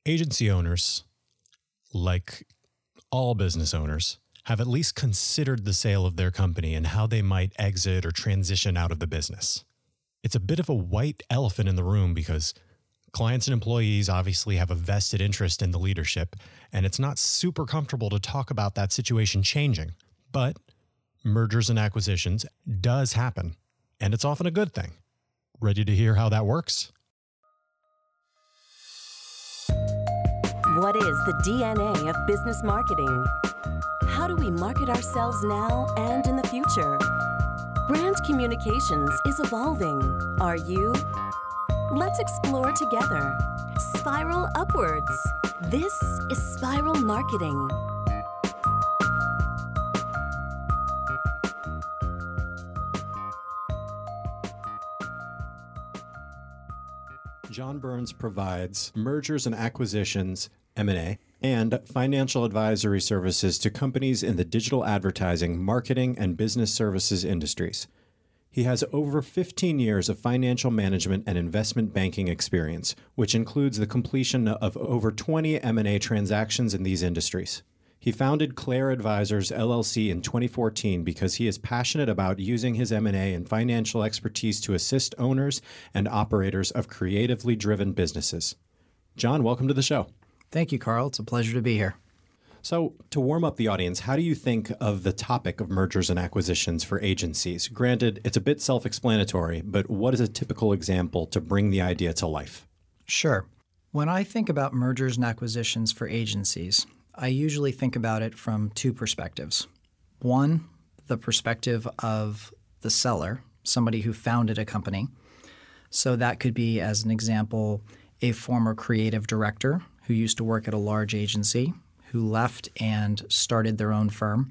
Agency owners, like all business owners, have at least considered the sale of their company and how they might exit or transition out of the business. It's a bit of a white elephant in the room because clients and employees obviously have a vested interest in the leadership, and it's not super comfortable to talk about that situation changing. But mergers and acquisitions does happen, and it's often a good thing. Ready to hear how that works? What is the DNA of business marketing? How do we market ourselves now and in the future? Brand communications is evolving. Are you? Let's explore together. Spiral upwards. This is Spiral Marketing. John Burns provides mergers and acquisitions, M&A, and financial advisory services to companies in the digital advertising, marketing, and business services industries. He has over 15 years of financial management and investment banking experience, which includes the completion of over 20 M&A transactions in these industries. He founded Claire Advisors, LLC in 2014 because he is passionate about using his M&A and financial expertise to assist owners and operators of creatively driven businesses. John, welcome to the show. Thank you, Carl. It's a pleasure to be here. So, to warm up the audience, how do you think of the topic of mergers and acquisitions for agencies? Granted, it's a bit self-explanatory, but what is a typical example to bring the idea to life? Sure. When I think about mergers and acquisitions for agencies, I usually think about it from two perspectives. One, the perspective of the seller, somebody who founded a company. So that could be, as an example, a former creative director who used to work at a large agency, who left and started their own firm,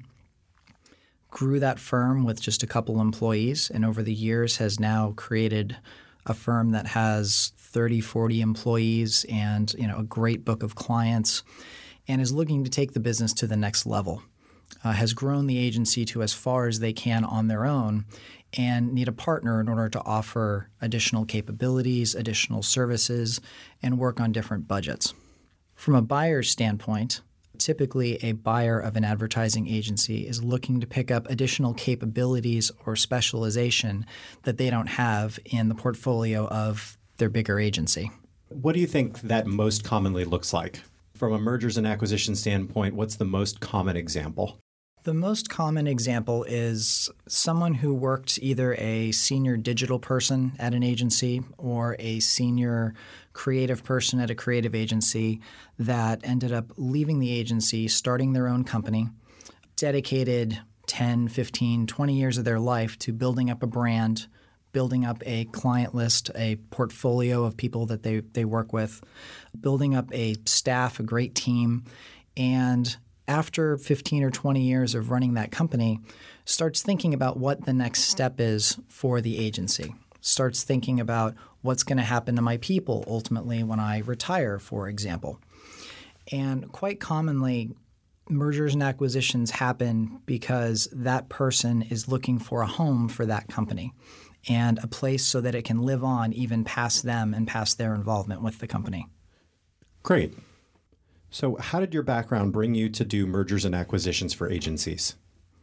grew that firm with just a couple employees, and over the years has now created a firm that has 30, 40 employees and a great book of clients, and is looking to take the business to the next level, has grown the agency to as far as they can on their own, and need a partner in order to offer additional capabilities, additional services, and work on different budgets. From a buyer's standpoint, typically a buyer of an advertising agency is looking to pick up additional capabilities or specialization that they don't have in the portfolio of their bigger agency. What do you think that most commonly looks like? From a mergers and acquisition standpoint, what's the most common example? The most common example is someone who worked either a senior digital person at an agency or a senior creative person at a creative agency that ended up leaving the agency, starting their own company, dedicated 10, 15, 20 years of their life to building up a brand, building up a client list, a portfolio of people that they work with, building up a staff, a great team, and after 15 or 20 years of running that company, starts thinking about what the next step is for the agency, starts thinking about what's going to happen to my people ultimately when I retire, for example. And quite commonly, mergers and acquisitions happen because that person is looking for a home for that company and a place so that it can live on even past them and past their involvement with the company. Great. So how did your background bring you to do mergers and acquisitions for agencies?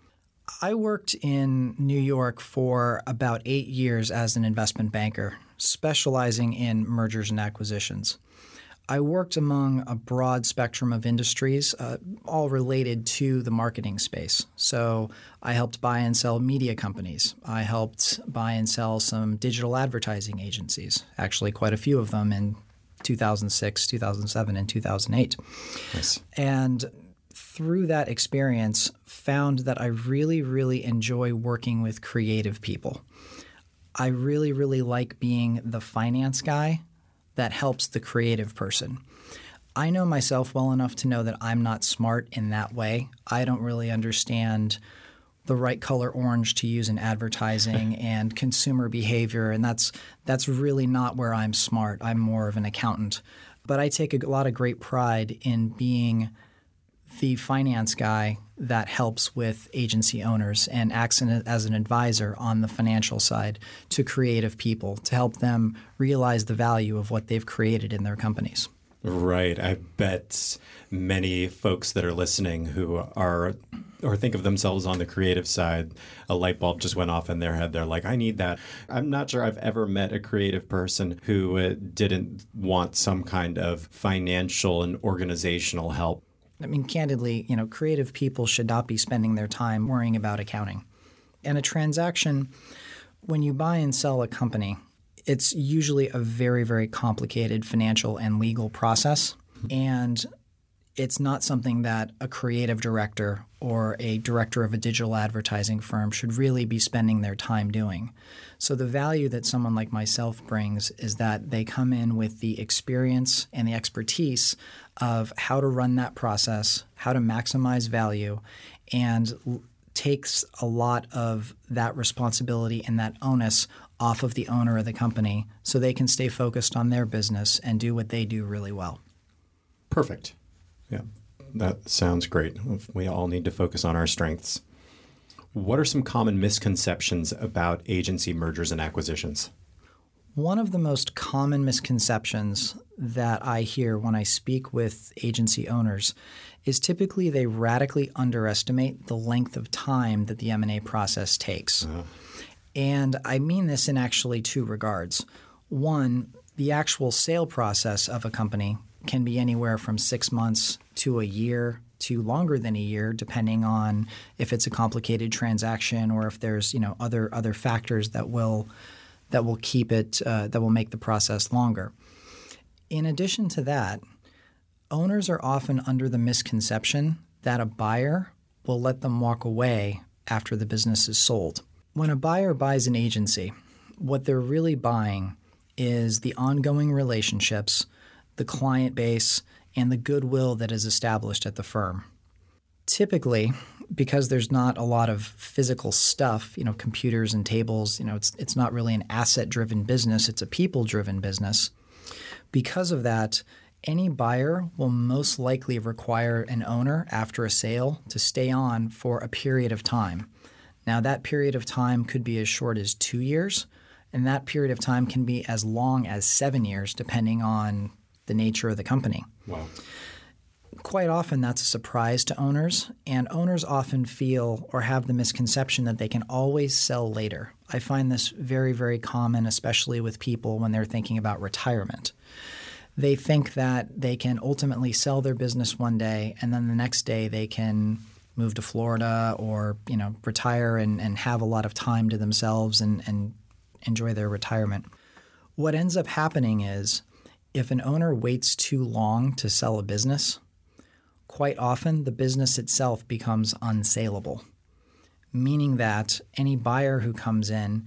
I worked in New York for about 8 years as an investment banker, specializing in mergers and acquisitions. I worked among a broad spectrum of industries, all related to the marketing space. So I helped buy and sell media companies. I helped buy and sell some digital advertising agencies, actually quite a few of them in 2006, 2007, and 2008. Nice. And through that experience, found that I really, really enjoy working with creative people. I really, really like being the finance guy that helps the creative person. I know myself well enough to know that I'm not smart in that way. I don't really understand the right color orange to use in advertising and consumer behavior, and that's really not where I'm smart. I'm more of an accountant. But I take a lot of great pride in being the finance guy that helps with agency owners and acts as an advisor on the financial side to creative people to help them realize the value of what they've created in their companies. Right. I bet many folks that are listening who are or think of themselves on the creative side, a light bulb just went off in their head. They're like, I need that. I'm not sure I've ever met a creative person who didn't want some kind of financial and organizational help. I mean, candidly, creative people should not be spending their time worrying about accounting. And a transaction, when you buy and sell a company, it's usually a very, very complicated financial and legal process. And it's not something that a creative director or a director of a digital advertising firm should really be spending their time doing. So the value that someone like myself brings is that they come in with the experience and the expertise of how to run that process, how to maximize value, and takes a lot of that responsibility and that onus off of the owner of the company so they can stay focused on their business and do what they do really well. Perfect. Yeah, that sounds great. We all need to focus on our strengths. What are some common misconceptions about agency mergers and acquisitions? One of the most common misconceptions that I hear when I speak with agency owners is typically they radically underestimate the length of time that the M&A process takes. And I mean this in actually two regards. One, the actual sale process of a company can be anywhere from 6 months to a year to longer than a year, depending on if it's a complicated transaction or if there's other factors that will keep it that will make the process longer. In addition to that, owners are often under the misconception that a buyer will let them walk away after the business is sold. When a buyer buys an agency, what they're really buying is the ongoing relationships, the client base, and the goodwill that is established at the firm. Typically, because there's not a lot of physical stuff, computers and tables, it's not really an asset-driven business, it's a people-driven business. Because of that, any buyer will most likely require an owner after a sale to stay on for a period of time. Now, that period of time could be as short as 2 years, and that period of time can be as long as 7 years, depending on the nature of the company. Wow. Quite often that's a surprise to owners, and owners often feel or have the misconception that they can always sell later. I find this very, very common, especially with people when they're thinking about retirement. They think that they can ultimately sell their business one day, and then the next day they can move to Florida or retire and have a lot of time to themselves and enjoy their retirement. What ends up happening is if an owner waits too long to sell a business, quite often the business itself becomes unsaleable, meaning that any buyer who comes in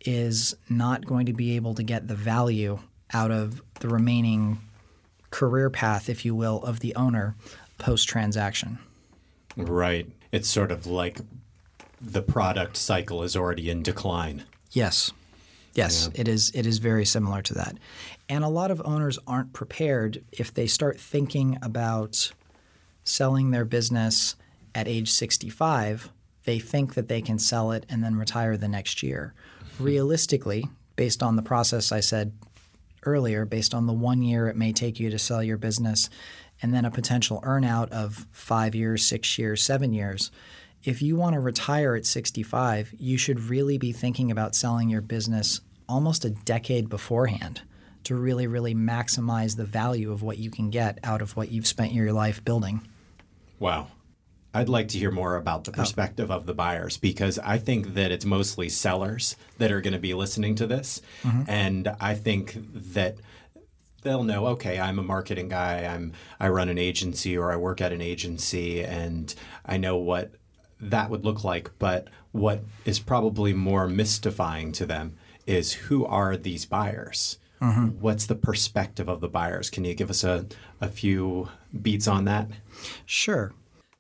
is not going to be able to get the value out of the remaining career path, if you will, of the owner post-transaction. Right. It's sort of like the product cycle is already in decline. Yes. Yes, Yeah. It is very similar to that. And a lot of owners aren't prepared if they start thinking about selling their business at age 65, they think that they can sell it and then retire the next year. Realistically, based on the process I said earlier, based on the 1 year it may take you to sell your business and then a potential earnout of 5 years, 6 years, 7 years, if you want to retire at 65, you should really be thinking about selling your business almost a decade beforehand to really, really maximize the value of what you can get out of what you've spent your life building. Wow. I'd like to hear more about the perspective of the buyers because I think that it's mostly sellers that are going to be listening to this. Mm-hmm. And I think that they'll know, okay, I'm a marketing guy, I run an agency or I work at an agency and I know what that would look like. But what is probably more mystifying to them is who are these buyers? Mm-hmm. What's the perspective of the buyers? Can you give us a few beats on that? Sure.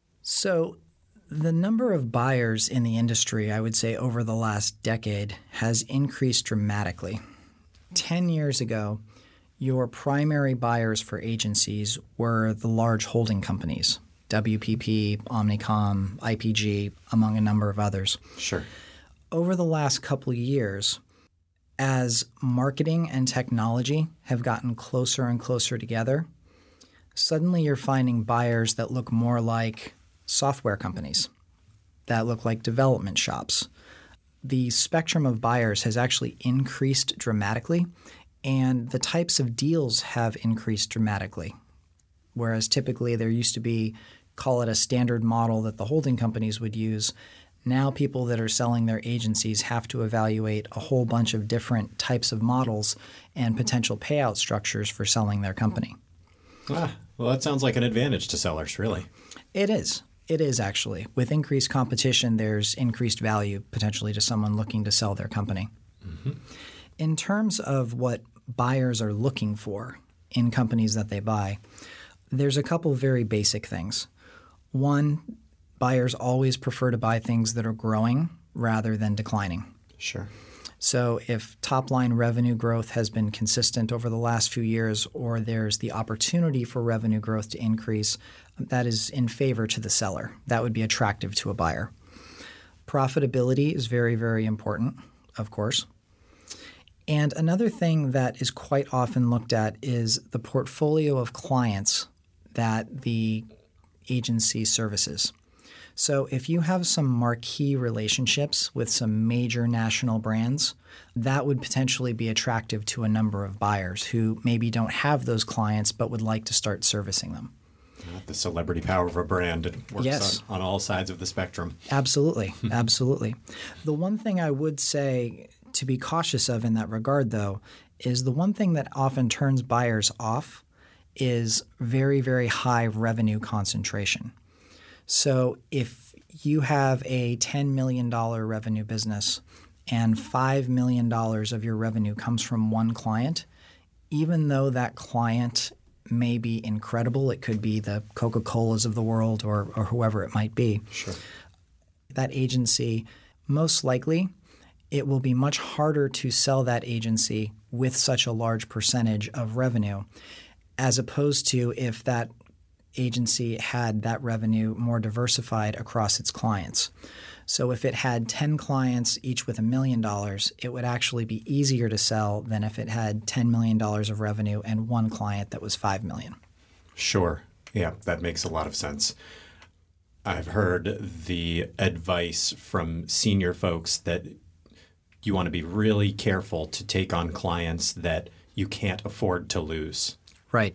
So the number of buyers in the industry, I would say over the last decade, has increased dramatically. 10 years ago, your primary buyers for agencies were the large holding companies, WPP, Omnicom, IPG, among a number of others. Sure. Over the last couple of years, as marketing and technology have gotten closer and closer together, suddenly you're finding buyers that look more like software companies, that look like development shops. The spectrum of buyers has actually increased dramatically, and the types of deals have increased dramatically. Whereas typically there used to be, call it a standard model that the holding companies would use, now people that are selling their agencies have to evaluate a whole bunch of different types of models and potential payout structures for selling their company. Well, that sounds like an advantage to sellers, really. It is. It is actually. With increased competition, there's increased value potentially to someone looking to sell their company. Mm-hmm. In terms of what buyers are looking for in companies that they buy, there's a couple very basic things. One, buyers always prefer to buy things that are growing rather than declining. Sure. So if top-line revenue growth has been consistent over the last few years, or there's the opportunity for revenue growth to increase, that is in favor to the seller. That would be attractive to a buyer. Profitability is very, very important, of course. And another thing that is quite often looked at is the portfolio of clients that the agency services. So if you have some marquee relationships with some major national brands, that would potentially be attractive to a number of buyers who maybe don't have those clients but would like to start servicing them. The celebrity power of a brand, it works on all sides of the spectrum. Absolutely. Absolutely. The one thing I would say to be cautious of in that regard, though, is the one thing that often turns buyers off is very, very high revenue concentration. So if you have a $10 million revenue business and $5 million of your revenue comes from one client, even though that client may be incredible, it could be the Coca-Colas of the world or whoever it might be. Sure. That agency, most likely, it will be much harder to sell that agency with such a large percentage of revenue, as opposed to if that agency had that revenue more diversified across its clients. So if it had 10 clients, each with $1 million, it would actually be easier to sell than if it had $10 million of revenue and one client that was $5 million. Sure. Yeah, that makes a lot of sense. I've heard the advice from senior folks that you want to be really careful to take on clients that you can't afford to lose. Right.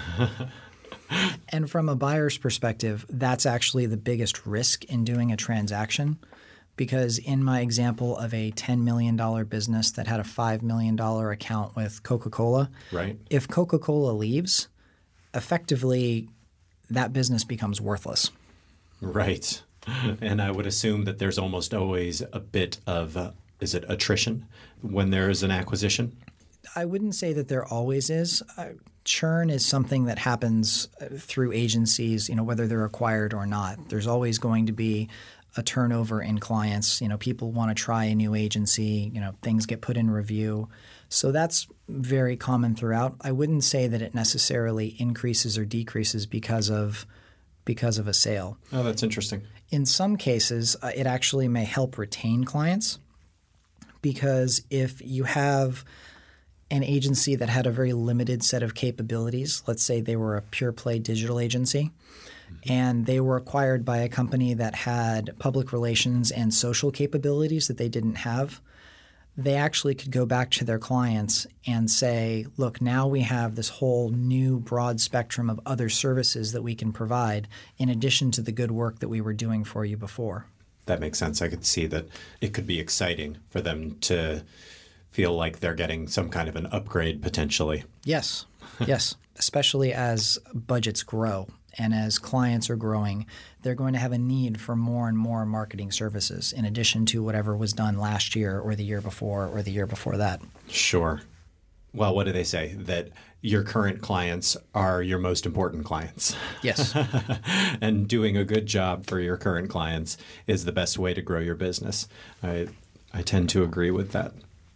And from a buyer's perspective, that's actually the biggest risk in doing a transaction, because in my example of a $10 million business that had a $5 million account with Coca-Cola, right, if Coca-Cola leaves, effectively that business becomes worthless. Right. And I would assume that there's almost always a bit of, is it attrition when there is an acquisition? I wouldn't say that there always is. Churn is something that happens through agencies, whether they're acquired or not. There's always going to be a turnover in clients. People want to try a new agency. Things get put in review. So that's very common throughout. I wouldn't say that it necessarily increases or decreases because of a sale. Oh, that's interesting. In some cases, it actually may help retain clients, because if you have an agency that had a very limited set of capabilities, let's say they were a pure play digital agency, and they were acquired by a company that had public relations and social capabilities that they didn't have, they actually could go back to their clients and say, look, now we have this whole new broad spectrum of other services that we can provide in addition to the good work that we were doing for you before. That makes sense. I could see that it could be exciting for them to feel like they're getting some kind of an upgrade potentially. Yes, yes. Especially as budgets grow and as clients are growing, they're going to have a need for more and more marketing services in addition to whatever was done last year or the year before or the year before that. Sure. Well, what do they say? That your current clients are your most important clients. Yes. And doing a good job for your current clients is the best way to grow your business. I tend to agree with that.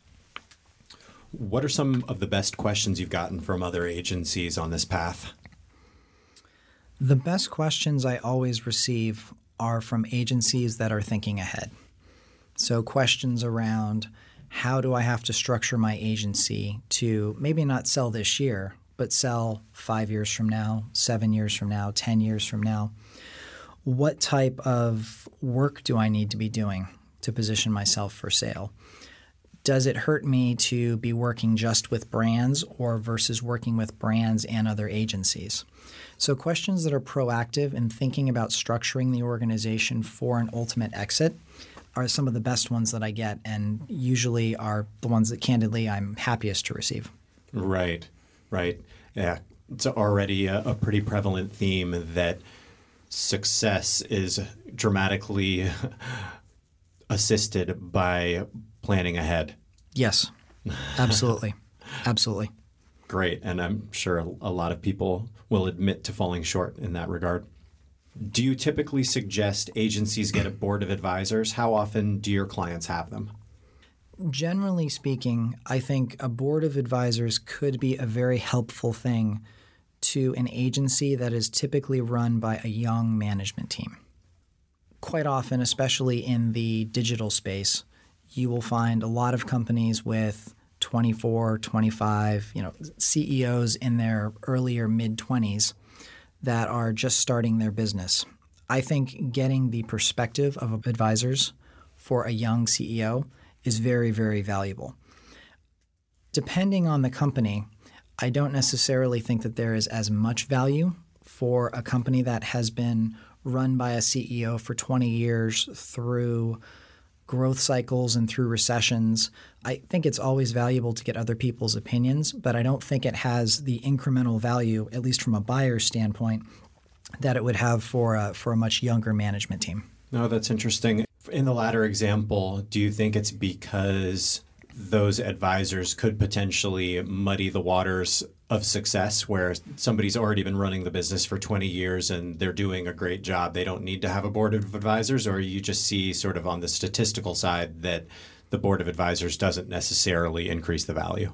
What are some of the best questions you've gotten from other agencies on this path? The best questions I always receive are from agencies that are thinking ahead. So questions around, how do I have to structure my agency to maybe not sell this year, but sell 5 years from now, 7 years from now, 10 years from now? What type of work do I need to be doing to position myself for sale? Does it hurt me to be working just with brands or versus working with brands and other agencies? So questions that are proactive and thinking about structuring the organization for an ultimate exit are some of the best ones that I get, and usually are the ones that candidly I'm happiest to receive. Right. Yeah. It's already a pretty prevalent theme that success is dramatically assisted by planning ahead. Yes, absolutely. Absolutely. Great. And I'm sure a lot of people will admit to falling short in that regard. Do you typically suggest agencies get a board of advisors? How often do your clients have them? Generally speaking, I think a board of advisors could be a very helpful thing to an agency that is typically run by a young management team. Quite often, especially in the digital space, you will find a lot of companies with 24, 25, CEOs in their earlier mid-20s that are just starting their business. I think getting the perspective of advisors for a young CEO is very, very valuable. Depending on the company, I don't necessarily think that there is as much value for a company that has been run by a CEO for 20 years through growth cycles and through recessions. I think it's always valuable to get other people's opinions, but I don't think it has the incremental value, at least from a buyer's standpoint, that it would have for a much younger management team. No, that's interesting. In the latter example, do you think it's because those advisors could potentially muddy the waters of success where somebody's already been running the business for 20 years and they're doing a great job? They don't need to have a board of advisors, or you just see sort of on the statistical side that the board of advisors doesn't necessarily increase the value?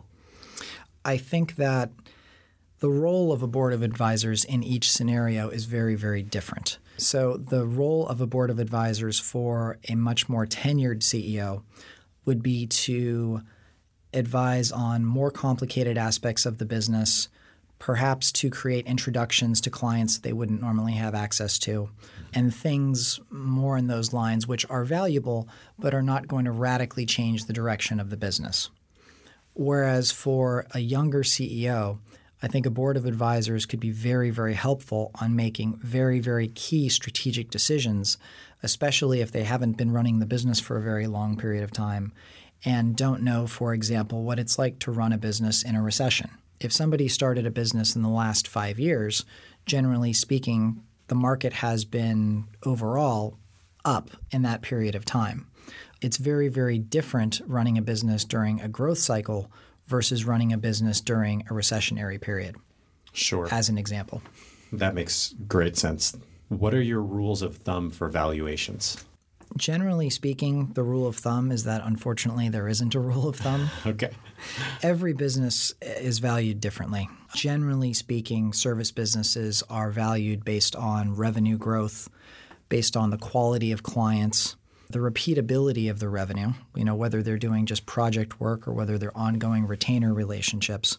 I think that the role of a board of advisors in each scenario is very, very different. So the role of a board of advisors for a much more tenured CEO would be to advise on more complicated aspects of the business, perhaps to create introductions to clients they wouldn't normally have access to, and things more in those lines which are valuable but are not going to radically change the direction of the business. Whereas for a younger CEO, I think a board of advisors could be very, very helpful on making very, very key strategic decisions, especially if they haven't been running the business for a very long period of time and don't know, for example, what it's like to run a business in a recession. If somebody started a business in the last 5 years, generally speaking, the market has been overall up in that period of time. It's very, very different running a business during a growth cycle versus running a business during a recessionary period. Sure. As an example. That makes great sense. What are your rules of thumb for valuations? Generally speaking, the rule of thumb is that unfortunately there isn't a rule of thumb. Okay. Every business is valued differently. Generally speaking, service businesses are valued based on revenue growth, based on the quality of clients, the repeatability of the revenue, whether they're doing just project work or whether they're ongoing retainer relationships,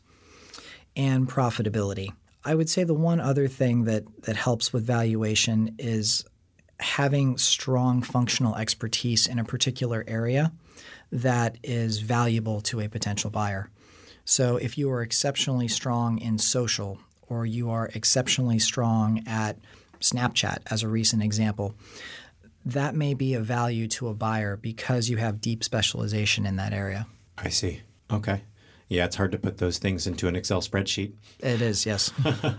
and profitability. I would say the one other thing that helps with valuation is having strong functional expertise in a particular area that is valuable to a potential buyer. So if you are exceptionally strong in social, or you are exceptionally strong at Snapchat, as a recent example, that may be of value to a buyer because you have deep specialization in that area. I see. Okay. Yeah, it's hard to put those things into an Excel spreadsheet. It is, yes.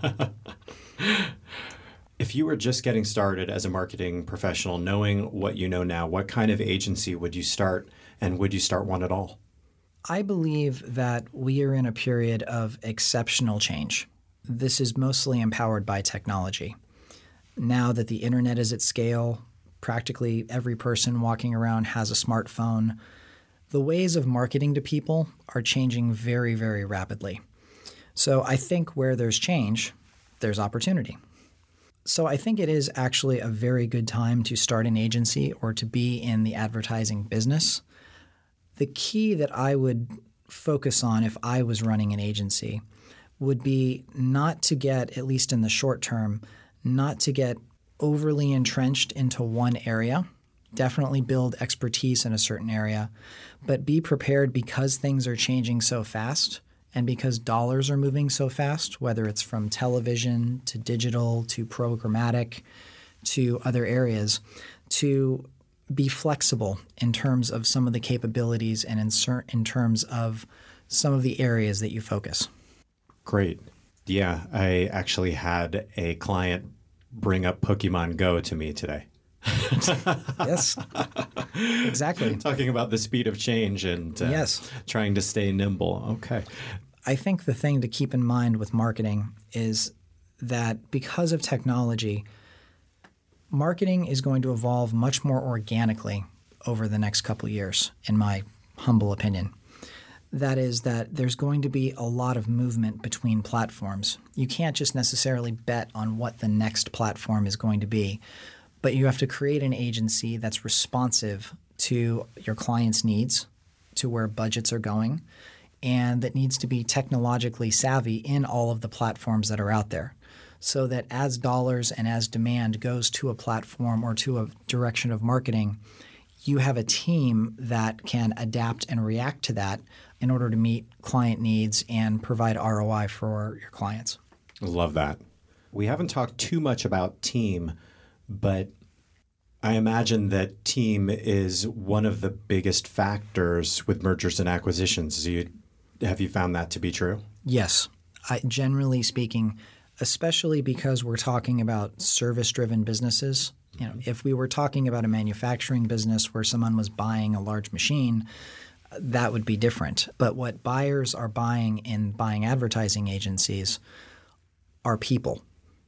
If you were just getting started as a marketing professional, knowing what you know now, what kind of agency would you start, and would you start one at all? I believe that we are in a period of exceptional change. This is mostly empowered by technology. Now that the internet is at scale, practically every person walking around has a smartphone. The ways of marketing to people are changing very, very rapidly. So I think where there's change, there's opportunity. So I think it is actually a very good time to start an agency or to be in the advertising business. The key that I would focus on if I was running an agency would be not to get, at least in the short term, not to get overly entrenched into one area. Definitely build expertise in a certain area, but be prepared because things are changing so fast and because dollars are moving so fast, whether it's from television to digital to programmatic to other areas, to be flexible in terms of some of the capabilities and in terms of some of the areas that you focus. Great. Yeah, I actually had a client bring up Pokemon Go to me today. Yes, exactly. Talking about the speed of change and yes, trying to stay nimble. Okay. I think the thing to keep in mind with marketing is that because of technology, marketing is going to evolve much more organically over the next couple of years, in my humble opinion. That is that there's going to be a lot of movement between platforms. You can't just necessarily bet on what the next platform is going to be, but you have to create an agency that's responsive to your clients' needs, to where budgets are going, and that needs to be technologically savvy in all of the platforms that are out there. So that as dollars and as demand goes to a platform or to a direction of marketing, you have a team that can adapt and react to that in order to meet client needs and provide ROI for your clients. I love that. We haven't talked too much about team, but I imagine that team is one of the biggest factors with mergers and acquisitions. Have you found that to be true? Yes. Generally speaking, especially because we're talking about service-driven businesses. If we were talking about a manufacturing business where someone was buying a large machine, that would be different. But what buyers are buying in buying advertising agencies are people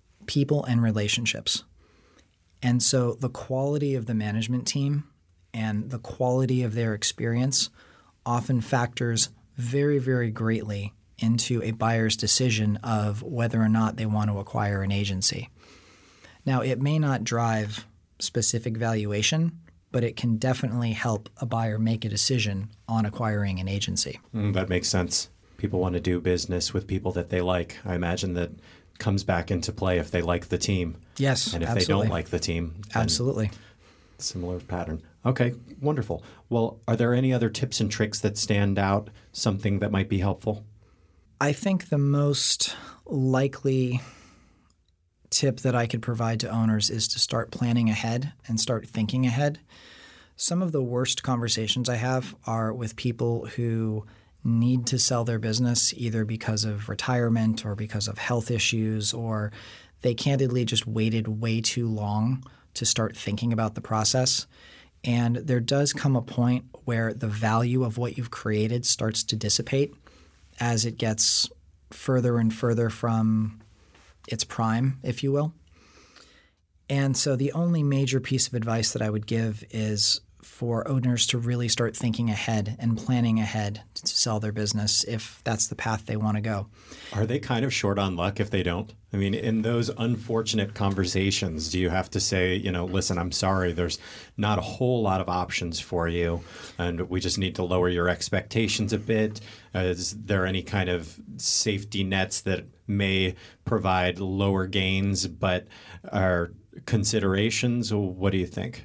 and relationships. And so the quality of the management team and the quality of their experience often factors very, very greatly into a buyer's decision of whether or not they want to acquire an agency. Now, it may not drive specific valuation, but it can definitely help a buyer make a decision on acquiring an agency. That makes sense. People want to do business with people that they like. I imagine that comes back into play if they like the team. Yes, and if absolutely. they don't like the team. Absolutely. Similar pattern. Okay, wonderful. Well, are there any other tips and tricks that stand out, something that might be helpful? I think the most likely tip that I could provide to owners is to start planning ahead and start thinking ahead. Some of the worst conversations I have are with people who need to sell their business either because of retirement or because of health issues, or they candidly just waited way too long to start thinking about the process. And there does come a point where the value of what you've created starts to dissipate as it gets further and further from its prime, if you will. And so the only major piece of advice that I would give is for owners to really start thinking ahead and planning ahead to sell their business if that's the path they want to go. Are they kind of short on luck if they don't? I mean, in those unfortunate conversations, do you have to say, listen, I'm sorry, there's not a whole lot of options for you, and we just need to lower your expectations a bit? Is there any kind of safety nets that may provide lower gains but are considerations? Or what do you think?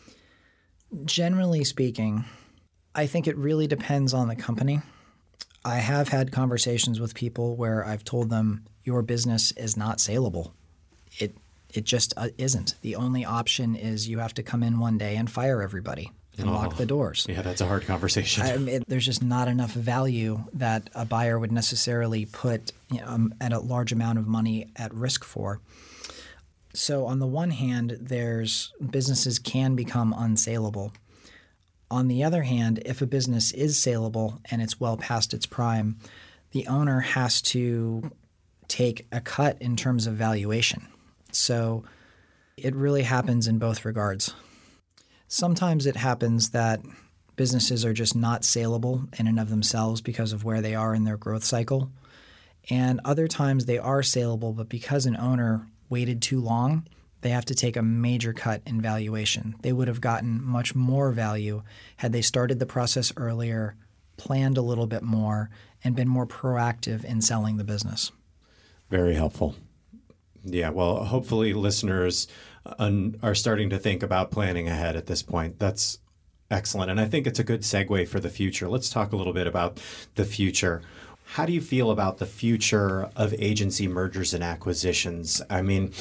Generally speaking, I think it really depends on the company. I have had conversations with people where I've told them your business is not saleable. It just isn't. The only option is you have to come in one day and fire everybody and lock the doors. Yeah, that's a hard conversation. There's just not enough value that a buyer would necessarily put at a large amount of money at risk for. So on the one hand, businesses can become unsaleable. On the other hand, if a business is saleable and it's well past its prime, the owner has to take a cut in terms of valuation. So it really happens in both regards. Sometimes it happens that businesses are just not saleable in and of themselves because of where they are in their growth cycle. And other times they are saleable, but because an owner waited too long, they have to take a major cut in valuation. They would have gotten much more value had they started the process earlier, planned a little bit more, and been more proactive in selling the business. Very helpful. Yeah, well, hopefully listeners are starting to think about planning ahead at this point. That's excellent. And I think it's a good segue for the future. Let's talk a little bit about the future. How do you feel about the future of agency mergers and acquisitions? I mean,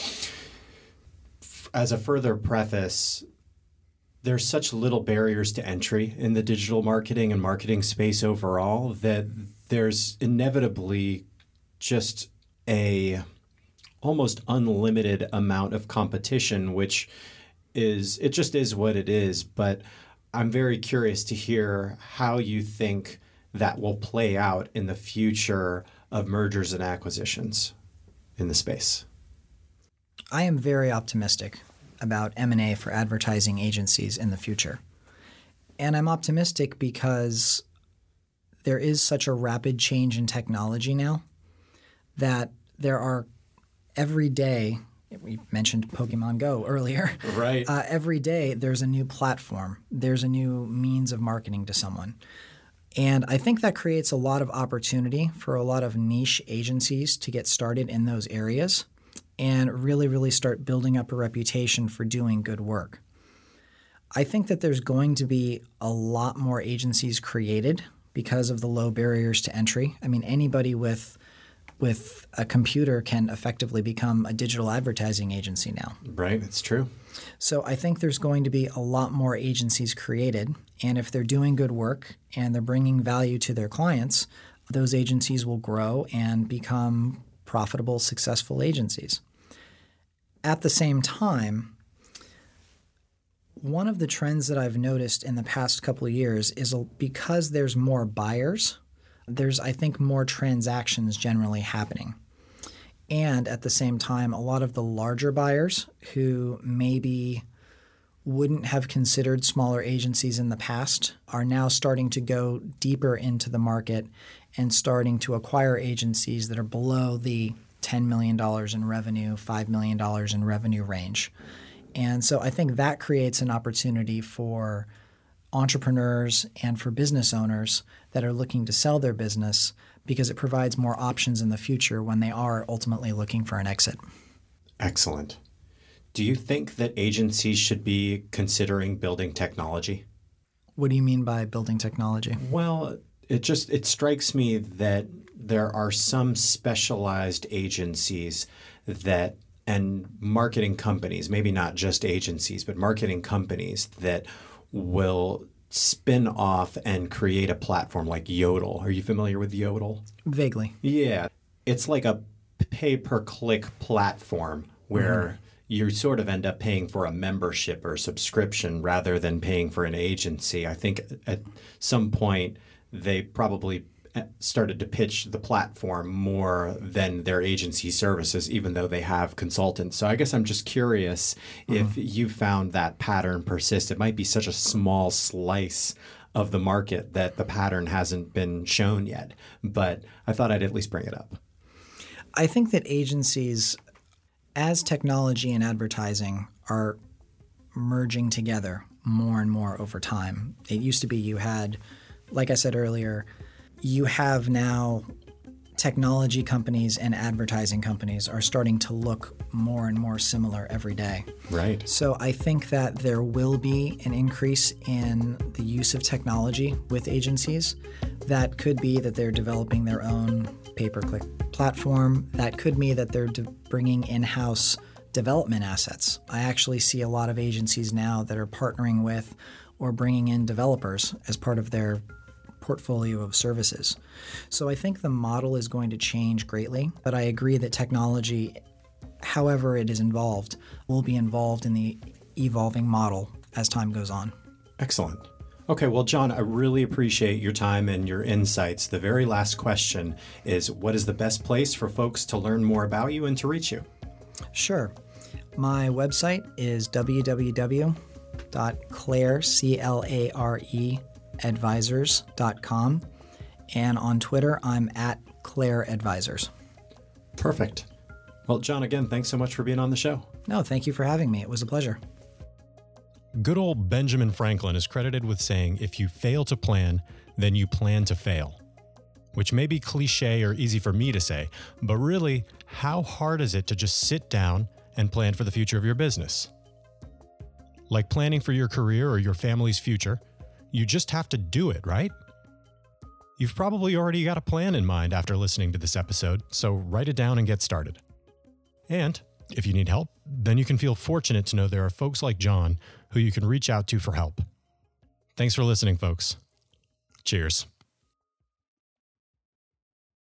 as a further preface, there's such little barriers to entry in the digital marketing and marketing space overall that there's inevitably just a almost unlimited amount of competition, which it just is what it is. But I'm very curious to hear how you think that will play out in the future of mergers and acquisitions in the space. I am very optimistic about M&A for advertising agencies in the future. And I'm optimistic because there is such a rapid change in technology now that there are every day, we mentioned Pokemon Go earlier. Right. Every day there's a new platform. There's a new means of marketing to someone. And I think that creates a lot of opportunity for a lot of niche agencies to get started in those areas and really, really start building up a reputation for doing good work. I think that there's going to be a lot more agencies created because of the low barriers to entry. I mean, anybody with a computer can effectively become a digital advertising agency now. Right, it's true. So I think there's going to be a lot more agencies created. And if they're doing good work and they're bringing value to their clients, those agencies will grow and become profitable, successful agencies. At the same time, one of the trends that I've noticed in the past couple of years is because there's more buyers, there's, I think, more transactions generally happening. And at the same time, a lot of the larger buyers who maybe wouldn't have considered smaller agencies in the past are now starting to go deeper into the market and starting to acquire agencies that are below the $10 million in revenue, $5 million in revenue range. And so I think that creates an opportunity for entrepreneurs and for business owners that are looking to sell their business because it provides more options in the future when they are ultimately looking for an exit. Excellent. Do you think that agencies should be considering building technology? What do you mean by building technology? Well, it strikes me that there are some specialized agencies and marketing companies, maybe not just agencies, but marketing companies that will spin off and create a platform like Yodel. Are you familiar with Yodel? Vaguely. Yeah. It's like a pay-per-click platform where you sort of end up paying for a membership or subscription rather than paying for an agency. I think at some point they probably started to pitch the platform more than their agency services, even though they have consultants. So I guess I'm just curious if you found that pattern persist. It might be such a small slice of the market that the pattern hasn't been shown yet, but I thought I'd at least bring it up. I think that agencies, as technology and advertising are merging together more and more over time. It used to be you had, like I said earlier, you have now technology companies and advertising companies are starting to look more and more similar every day. Right. So I think that there will be an increase in the use of technology with agencies. That could be that they're developing their own pay-per-click platform. That could be that they're bringing in-house development assets. I actually see a lot of agencies now that are partnering with or bringing in developers as part of their portfolio of services. So I think the model is going to change greatly, but I agree that technology, however it is involved, will be involved in the evolving model as time goes on. Excellent. Okay, well, John, I really appreciate your time and your insights. The very last question is, what is the best place for folks to learn more about you and to reach you? Sure. My website is www.clareadvisors.com, and on Twitter, I'm at Clare Advisors. Perfect. Well, John, again, thanks so much for being on the show. No, thank you for having me. It was a pleasure. Good old Benjamin Franklin is credited with saying, if you fail to plan, then you plan to fail. which may be cliche or easy for me to say, but really, how hard is it to just sit down and plan for the future of your business? Like planning for your career or your family's future, you just have to do it, right? You've probably already got a plan in mind after listening to this episode, so write it down and get started. And if you need help, then you can feel fortunate to know there are folks like John who you can reach out to for help. Thanks for listening, folks. Cheers.